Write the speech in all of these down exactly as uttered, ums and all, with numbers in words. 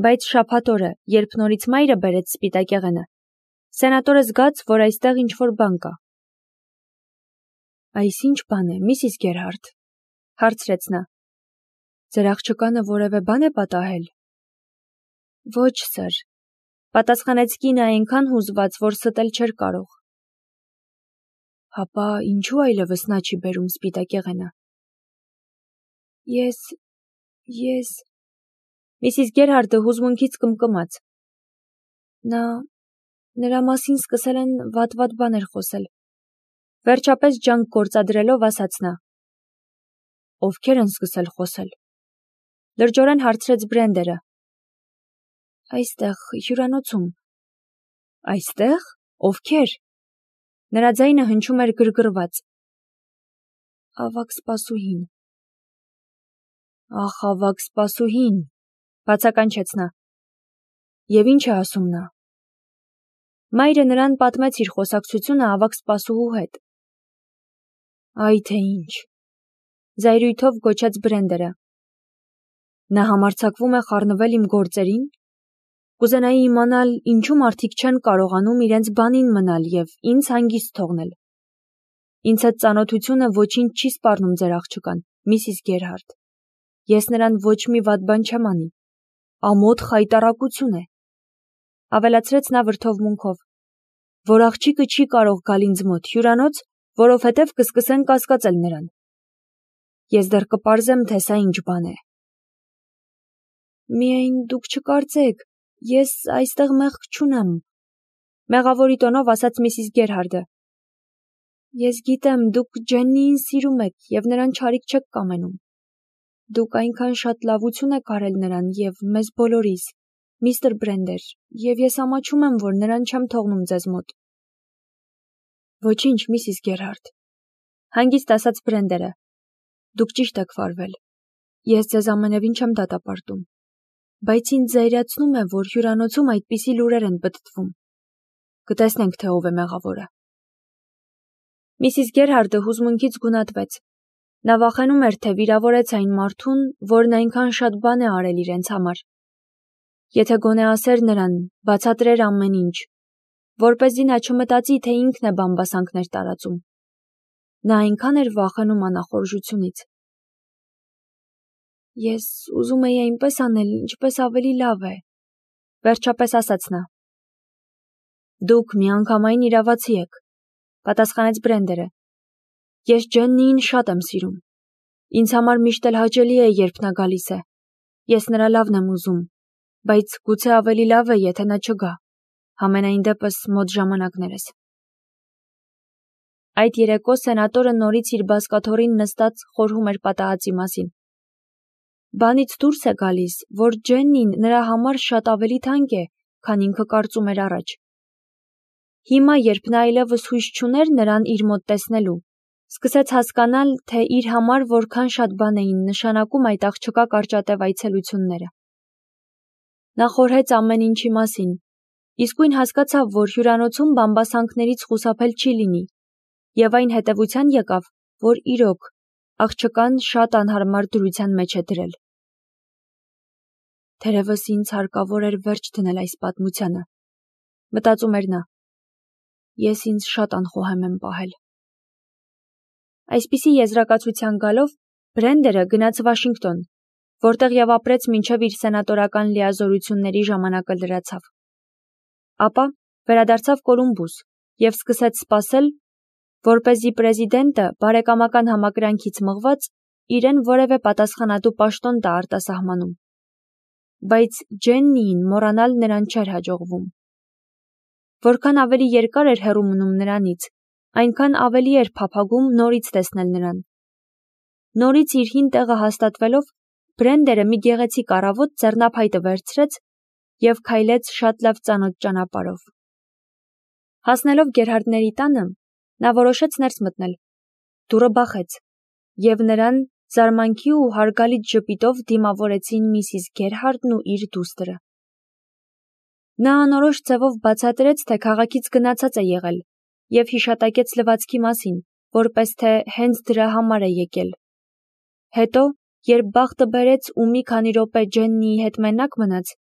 Բայց շաբաթ օրը, երբ նորից մայրը բերեց սպիտակ եղենը, սենատորը զգաց, որ այստեղ ինչ-որ բան կա։ Այս ինչ բան է, միսիս Գերհարդ, հարցրեց նա։ Ձեր աղջկանը որևէ բան է պատահել։ Ոչ, սըր, պատասխանեց կինը այնքան հուզված, որ ստել չէր կարող։ Հապա ինչու այլևս նա չի բերում սպիտակ եղենը։ Ես, ես… Միսիս Գերհարդը հուզմունքից կմկմաց։ Նա… նրա մասին սկսել են վատ-վատ բաներ խոսել։ Վերջապես ջանք գործադրելով ասաց նա. Ովքեր են սկսել խոսել։ Լրջորեն հարցրեց Բրենդերը։ Այստեղ, հյուրանոցում։ Այստեղ, ովքեր։ Նրա ձայնը հնչում էր գրգռված։ Ավագ սպասուհին։ Ախ, ավագ սպասուհին, բացականչեց նա։ Եվ ինչ է ասում նա։ Մայրը նրան պատմեց իր խոսակցությունը ավագ սպասուհու հետ։ Այ թե ինչ։ Զայրույթով գոչեց Բրենդերը։ Նա համարձակվում է խառնվել իմ գործերին։ Կուզենայի իմանալ, ինչու մարդիկ չեն կարողանում իրենց բանին մնալ և ինձ հանգիստ թողնել։ Ինձ հետ ծանոթությունը ոչինչ չի սպառնում ձեր աղջկան, միսիս Գերհարդ։ Ես նրան ոչ մի վատ բան չեմ անի։ Ամոթ խայտառակություն է։ Ավելացրեց նա վրդովմունքով, որ աղջիկը չի կարող գալ ինձ մոտ հյուրանոց, որովհետև կսկսեն կասկածել նրան։ Ես դեռ կպարզեմ, թե սա ինչ բան է։ Միայն դուք չկարծեք, ես այստեղ մեղք չունեմ, մեղավորի տոնով ասաց միսիս Գերհարդը։ Ես գիտեմ, դուք Ջեննիին սիրում եք և նրան չարիք չեք կամենում։ Դուք այնքան շատ լավություն եք արել նրան և մեզ բոլորիս, միստր Բրենդեր, և ես ամաչում եմ, որ նրան չեմ թողնում ձեզ մոտ։ Ոչինչ, միսիս Գերհարդ, հանգիստ ասաց Բրենդերը։ Դուք ճիշտ եք վարվել։ Ես ձեզ ամենևին չեմ դատապարտում։ Բայց ինձ զայրացնում է, որ հյուրանոցում այդպիսի լուրեր են պտտվում։ Կտեսնենք, թե ով է մեղավորը։ Միսիս Գերհարդը հուզմունքից գունատվեց։ Նա վախենում էր, թե վիրավորեց այն մարդուն, որն այնքան շատ բան է արել իրենց համար։ Եթե գոնե ասեր նրան, բացատրեր ամեն ինչ, որպեսզի նա չմտածի, թե ինքն է բամբասանքներ տարածում։ Նա այնքան էր վախենում անախորժությունից։ Ես ուզում էի այնպես անել, ինչպես ավելի լավ է, վերջապես ասաց նա։ Դուք միանգամայն իրավացի եք, պատասխանեց Բրենդերը։ Ես Ջեննիին շատ եմ սիրում։ Ինձ համար միշտ էլ հաճելի է, երբ նա գալիս է։ Ես նրա լավն եմ ուզում, բայց գուցե ավելի լավ է, եթե նա չգա, համենայն դեպս մոտ ժամանակներս։ Այդ երեկո սենատորը նորից իր բազկաթոռին նստած խորհում էր պատահածի մասին։ Բանից դուրս է գալիս, որ Ջեննին նրա համար շատ ավելի թանկ է, քան ինքը կարծում էր առաջ։ Հիմա, երբ նա այլևս հույս չուներ նրան իր մոտ տեսնելու, սկսեց հասկանալ, թե իր համար որքան շատ բան էին նշանակում այդ աղջկա կարճատև այցելությունները։ Նա խորհեց ամեն ինչի մասին, իսկույն հասկացավ, որ հյուրանոցում բամբասանքներից խուսափել չի լինի, և այն հետևության եկավ, որ իրոք, աղջկան շատ անհարմար դրության մեջ է դրել։ Թերևս ինձ հարկավոր էր վերջ դնել այս պատմությանը, մտածում էր նա։ Ես ինձ շատ անխոհեմ եմ պահել։ Այսպիսի եզրակացության գալով Բրենդերը գնաց Վաշինգտոն, որտեղ և ապրեց մինչև իր սենատորական լիազորությունների ժամանակը լրացավ։ Ապա վերադարձավ Կոլումբուս և սկսեց սպասել, որպեսզի պրեզիդենտը բարեկամական համակրանքից մղված իրեն որևէ պատասխանատու պաշտոն տա արտասահմանում։ Բայց Ջեննիին մոռանալ նրան չէր հաջողվում։ Որքան ավելի երկար էր հեռու մնում նրանից, այնքան ավելի էր փափագում նորից տեսնել նրան։ Նորից իր հին տեղը հաստատվելով, Բրենդերը մի գեղեցիկ առավոտ ձեռնափայտը վերցրեց և քայլեց շատ լավ ծանոթ ճանապարհով։ Հասնելով Գերհարդների տանը, նա որոշեց ներս մտնել։ Դուռը բախեց, և նրան զարմանքի ու հարգալից ժպիտով դիմավորեցին միսիս Գերհարդն ու իր դուստրը։ Նա անորոշ ձևով բացատրեց, թե քաղաքից գնացած է եղել, և հիշատակեց լվացքի մասին, որպես թե հենց դրա համար է եկել։ Հետո, երբ բախտը բերեց ու մի քանի րոպե Ջեննիի հետ մենակ մնաց,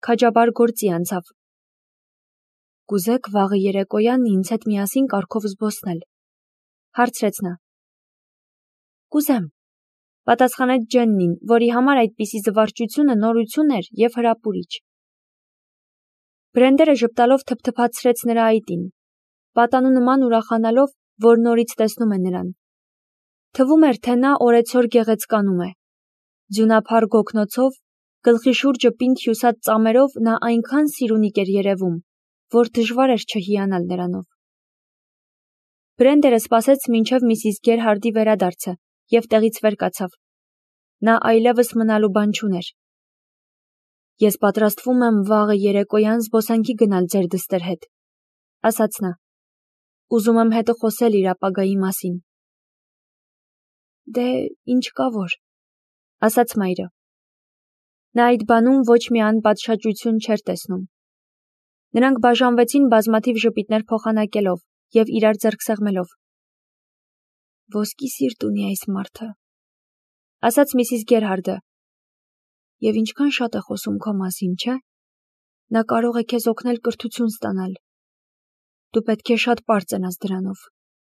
քաջաբար գործի անցավ։ Կուզեք վաղը երեկոյան ինձ հետ միասին կառքով զբոսնել, հարցրեց նա։ Կուզեմ, պատասխանեց Ջեննին, որի համար այդպիսի զվարճությունը նորություն էր և հրապուրիչ։ Բրենդերը ժպտալով թփթփացրեց նրա այտին, պատանու նման ուրախանալով, որ նորից տեսնում է նրան։ Թվում էր, թե նա օրեցօր գեղեցկանում է։ Ձյունափառ գոգնոցով, գլխի շուրջը պինդ հյուսած ծամերով նա այնքան սիրունիկ էր երևում, որ դժվար էր չհիանալ նրանով։ Բրենդերը սպասեց մինչև միսիս Գերհարդի վերադարձը և տեղից վեր կացավ։ Նա այլևս մնալու բան չուներ։ Ես պատրաստվում եմ վաղը երեկոյան զբոսանքի գնալ ձեր դստեր հետ, ասաց նա։ Ուզում եմ հետը խոսել իր ապագայի մասին։ Դե, ինչ կա որ, ասաց մայրը։ Նա այդ բանում ոչ մի անպատշաճություն չէր տեսնում։ Նրանք բաժանվեցին բազմաթիվ ժպիտներ փոխանակելով և իրար ձեռք սեղմելով։ Ոսկի սիրտ ունի այս մարդը, ասաց միսիս Գերհարդը։ Եվ ինչքան շատ է խոսում քո մասին, չէ՞։ Նա կարող է քեզ օգնել կրթություն ստանալ։ Դու պետք է շատ պարծենաս դրանով։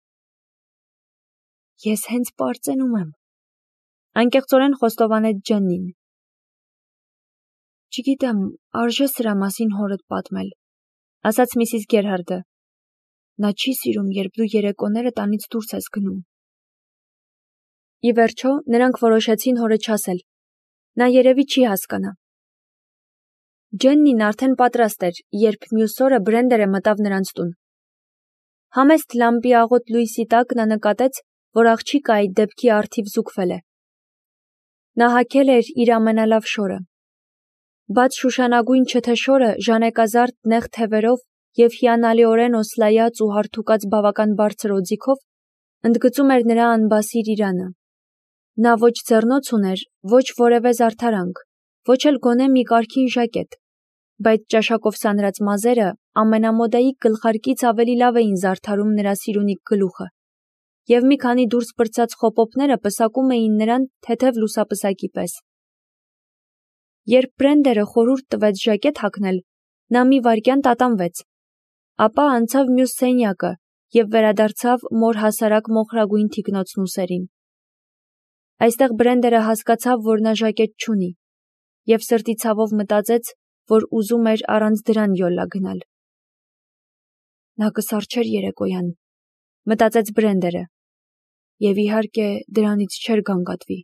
Ես հենց պարծենում եմ, անկեղծորեն խոստովանեց Ջեննին։ Չգիտեմ, արժե սրա մասին հորդ պատմել, ասաց միսիս Գերհարդը։ Նա չի սիրում, երբ դու երեկոները տանից դուրս ես գնում։ Ի վերջո, նրանք որոշեցին հորը չասել։ Նա երևի չի հասկանա։ Ջեննին արդեն պատրաստ էր, երբ մյուս օրը Բրենդերը մտավ նրանց տուն։ Համեստ լամպի աղոտ լույսի տակ նա նկատեց, որ աղջիկը այդ դեպքի առթիվ զուգվել է։ Նա հագել էր իր ամենալավ շորը։ Բաց շուշանագույն չթեշորը ժանեկազարդ նեղ թևերով և հիանալիորեն օսլայած ու հարթուկած բավական բարձր օձիքով ընդգծում էր նրա անբասիր իրանը։ Նա ոչ ձեռնոց ուներ, ոչ որևէ զարդարանք, ոչ էլ գոնե մի կարգին ժակետ, բայց ճաշակով սանրած մազերը ամենամոդայիկ գլխարկից ավելի լավ էին զարդարում նրա սիրունիկ գլուխը, և մի քանի դուրս պրծած խոպոպները պսակում էին նրան թեթև լուսապսակի պես։ Երբ Բրենդերը խորհուրդ տվեց ժակետ հագնել, նա մի վայրկյան տատանվեց, ապա անցավ մյուս սենյակը և վերադարձավ մոր հասարակ մոխրագույն թիկնոցն ուսերին։ Այստեղ Բրենդերը հասկացավ, որ նա ժակետ չունի, և սրտի ցավով մտածեց, որ ուզում էր առանց դրան յոլա գնալ։ Նա կսառչեր երեկոյան, մտածեց Բրենդերը, և իհարկե դրանից չէր գանգատվի։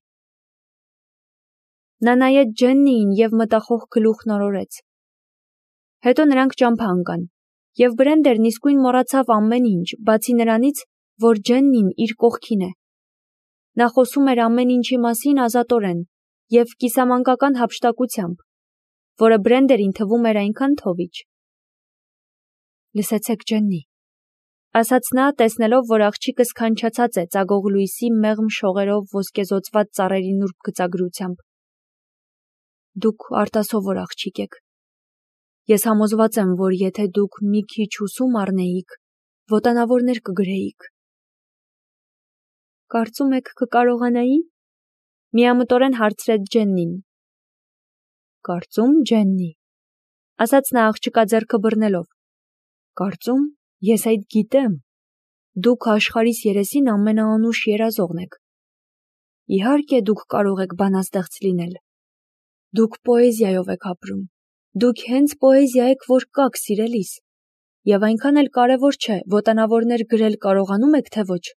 Նա նայեց Ջեննիին և մտախոհ գլուխ նորորեց։ Հետո նրանք ճամփա ընկան, և Բրենդերն իսկույն մոռացավ ամեն ինչ, բացի նրանից, որ Ջեննին իր կողքին է։ Նա խոսում էր ամեն ինչի մասին ազատորեն և կիսամանկական հափշտակությամբ, որը Բրենդերին թվում էր այնքան թովիչ։ Լսեցեք, Ջեննի, ասաց նա, տեսնելով, որ աղջիկը սքանչացած է ծագող լույսի մեղմ շողերով ոսկեզօծված ծառերի նուրբ գծագրությամբ։ Դուք արտասովոր աղջիկ եք։ Ես համոզված եմ, որ եթե դուք մի քիչ ուսում առնեիք, ոտանավորներ կգրեիք։ Կարծում եք կկարողանայի։ Միամտորեն հարցրեց Ջեննին։ Կարծում, Ջեննի, ասաց նա աղջկա ձեռքը բռնելով։ Կարծում, ես այդ գիտեմ։ Դուք աշխարհիս երեսին ամենաանուշ երազողն եք։ Իհարկե դուք կարող եք բանաստեղծ լինել։ Դուք պոեզիայով եք ապրում։ Դուք հենց պոեզիա եք, որ կաք, սիրելիս։ Եվ այնքան էլ կարևոր չէ, ոտանավորներ գրել կարողանում եք, թե ոչ։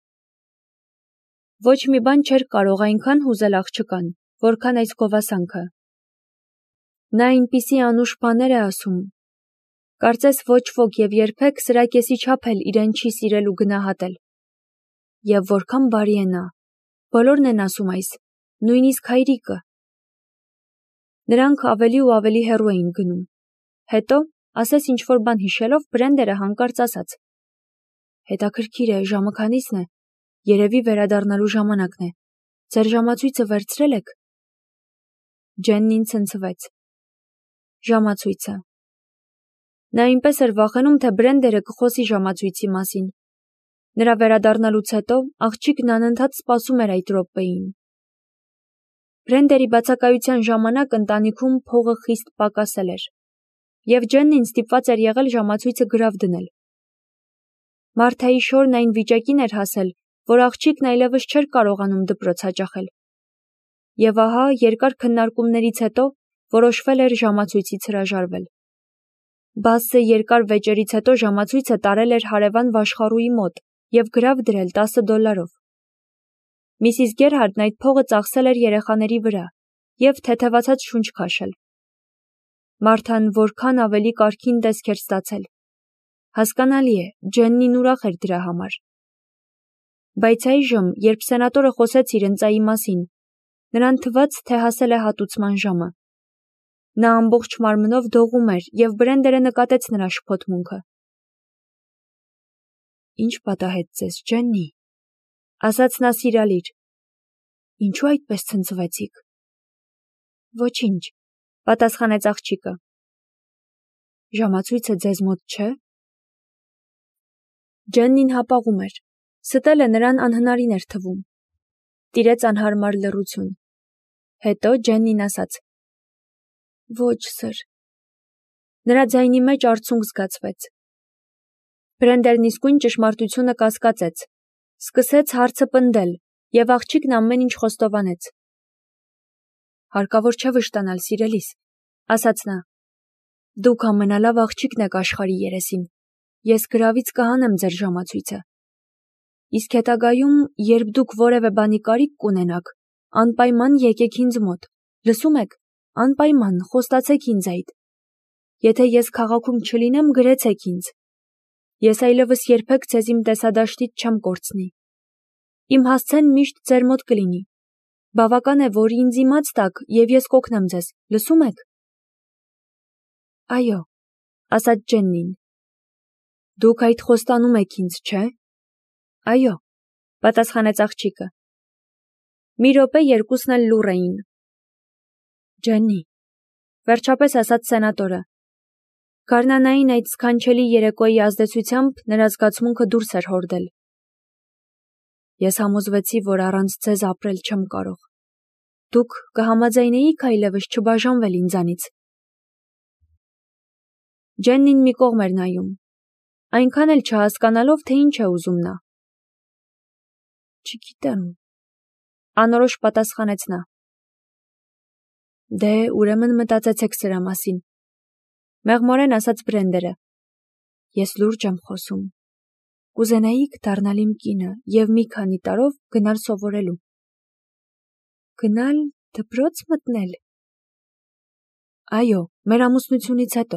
Ոչ մի բան չէր կարող այնքան հուզել աղջկան, որքան այս գովասանքը։ Նա այնպիսի անուշ բաներ է ասում։ Կարծես ոչ ոք և երբեք սրա կեսի չափ էլ իրեն չի սիրել ու գնահատել։ Եվ որքան բարի է նա։ Բոլորն են ասում այս, նույնիսկ հայրիկը։ Նրանք ավելի ու ավելի հեռու էին գնում։ Հետո, ասես ինչ-որ բան հիշելով, Բրենդերը հանկարծ ասաց. Հետաքրքիր է, ժամը քանիսն է։ Երևի վերադառնալու ժամանակն է։ Ձեր ժամացույցը վերցրել եք։ Ջեննին ցնցվեց։ Ժամացույցը։ Նա այնպես էր վախենում, թե Բրենդերը կխոսի ժամացույցի մասին։ Նրա վերադառնալուց հետո աղջիկն անընդհատ սպասում էր այդ րոպեին։ Բրենդերի բացակայության ժամանակ ընտանիքում փողը խիստ պակասել էր, և Ջեննին ստիպված էր եղել ժամացույցը գրավ դնել։ Մարթայի շորն այն վիճակին էր հասել, որ աղջիկն այլևս չէր կարողանում դպրոց հաճախել։ Եվ ահա երկար քննարկումներից հետո որոշվել էր ժամացույցից հրաժարվել։ Բասը երկար վեճերից հետո ժամացույցը տարել էր հարևան Վաշխառուի մոտ և գրավ դրել տասը դոլարով։ Միսիս Գերհարդն այդ փողը ծախսել էր երեխաների վրա և թեթևացած շունչ քաշել։ Մարթան որքան ավելի կարգին տեսք էր ստացել։ Հասկանալի է, Ջեննին ուրախ էր դրա համար։ Բայց այժմ, երբ սենատորը խոսեց իր ընծայի մասին, նրան թվաց, թե հասել է հատուցման ժամը։ Նա ամբողջ մարմնով դողում էր, և Բրենդերը նկատեց նրա շփոթմունքը։ Ինչ պատահեց ձեզ, Ջեննի, ասաց նա սիրալիր։ Ինչու այդպես ցնցվեցիք։ Ոչինչ, պատասխանեց աղջիկը։ Ժամացույցը ձեզ մոտ չէ։ Ջեննին հապաղում էր։ Ստելը նրան անհնարին էր թվում։ Տիրեց անհարմար լռություն։ Հետո Ջեննին ասաց. Ոչ, սըր։ Նրա ձայնի մեջ արցունք զգացվեց։ Բրենդերն իսկույն ճշմարտությունը կասկածեց։ Սկսեց հարցը պնդել, և աղջիկն ամեն ինչ խոստովանեց։ Հարկավոր չէ վշտանալ, սիրելիս, ասաց նա։ Դուք ամենալավ աղջիկն եք աշխարհի երեսին։ Ես գրավից կհանեմ ձեր ժամացույցը։ Իսկ հետագայում, երբ դուք որևէ բանի կարիք կունենաք, անպայման եկեք ինձ մոտ։ Լսում եք, անպայման խոստացեք ինձ այդ։ Եթե ես քաղաքում չլինեմ, գրեցեք ինձ։ Ես այլևս երբեք ձեզ իմ տեսադաշտից չեմ կորցնի։ Իմ հասցեն միշտ ձեր մոտ կլինի։ Բավական է, որ ինձ իմաց տաք, և ես կօգնեմ ձեզ, լսում եք։ Այո, ասաց Ջեննին։ Դուք այդ խոստանում եք ինձ, չէ։ Այո, պատասխանեց աղջիկը։ Մի րոպե երկուսն էլ լուռ էին։ Ջեննի, վերջապես ասաց սենատորը։ Գարնանային այդ սքանչելի երեկոյի ազդեցությամբ նրա զգացմունքը դուրս էր հորդել։ Ես համոզվեցի, որ առանց ձեզ ապրել չեմ կարող։ Դուք կհամաձայնեիք այլևս չբաժանվել ինձանից։ Ջեննին մի կողմ էր նայում, այնքան էլ չհասկանալով, թե ինչ է ուզում նա։ Չգիտեմ, անորոշ պատասխանեց նա։ Դե, ուրեմն մտածեցեք սրա մասին, մեղմորեն ասաց Բրենդերը։ Ես լուրջ եմ խոսում։ Կուզենայիք դառնալ իմ կինը և մի քանի տարով գնալ սովորելու։ Գնալ դպրոց մտնել։ Այո, մեր ամուսնությունից հետո։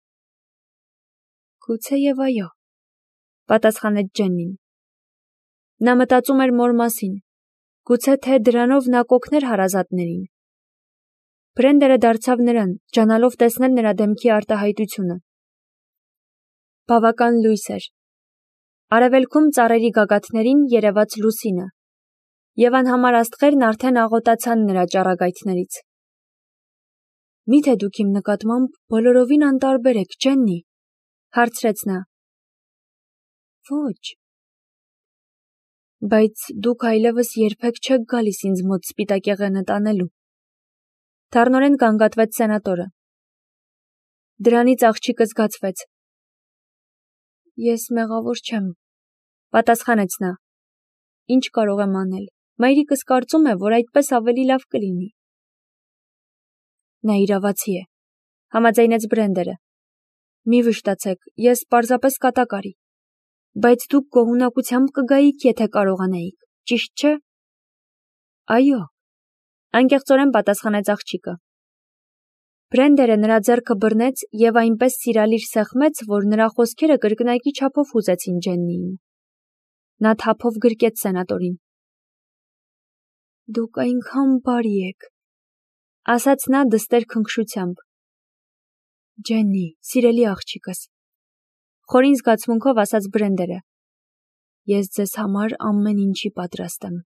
Գուցեև այո, պատասխանեց Ջեննին։ Նա մտածում էր մոր մասին, գուցե թե դրանով նա կօգներ հարազատներին։ Բրենդերը դարձավ նրան, ջանալով տեսնել նրա դեմքի արտահայտությունը։ Բավական լույս էր։ Արևելքում ծառերի գագաթներին երևաց լուսինը, և անհամար աստղերն արդեն աղոտացան նրա ճառագայթներից։ Միթե դուք իմ նկատմամբ բոլորովին անտարբեր եք, Ջեննի, հարցրեց նա։ Ոչ։ Բայց դուք այլևս երբեք չեք գալիս ինձ մոտ սպիտակեղենը տանելու։ Դառնորեն գանգատվեց սենատորը։ Դրանից աղջիկը զգացվեց։ Ես մեղավոր չեմ, պատասխանեց նա։ Ինչ կարող եմ անել։ Մայրիկս կարծում է, որ այդպես ավելի լավ կլինի։ Նա իրավացի է, համաձայնեց Բրենդերը։ Մի վշտացեք, ես պարզապես կատակարի։ Բայց դուք գոհունակությամբ կգայիք, եթե կարողանայիք, ճիշտ չէ։ Այո, անկեղծորեն պատասխանեց աղջիկը։ Բրենդերը նրա ձեռքը բռնեց և այնպես սիրալիր սեղմեց, որ նրա խոսքերը կրկնակի չափով հուզեցին Ջեննիին։ Նա թափով գրկեց սենատորին։ Դուք այնքան բարի եք, ասաց նա դստեր քնքշությամբ։ Ջեննի, սիրելի աղջիկս, խորին զգացմունքով ասաց Բրենդերը։ Ես ձեզ համար ամեն ինչի պատրաստ եմ։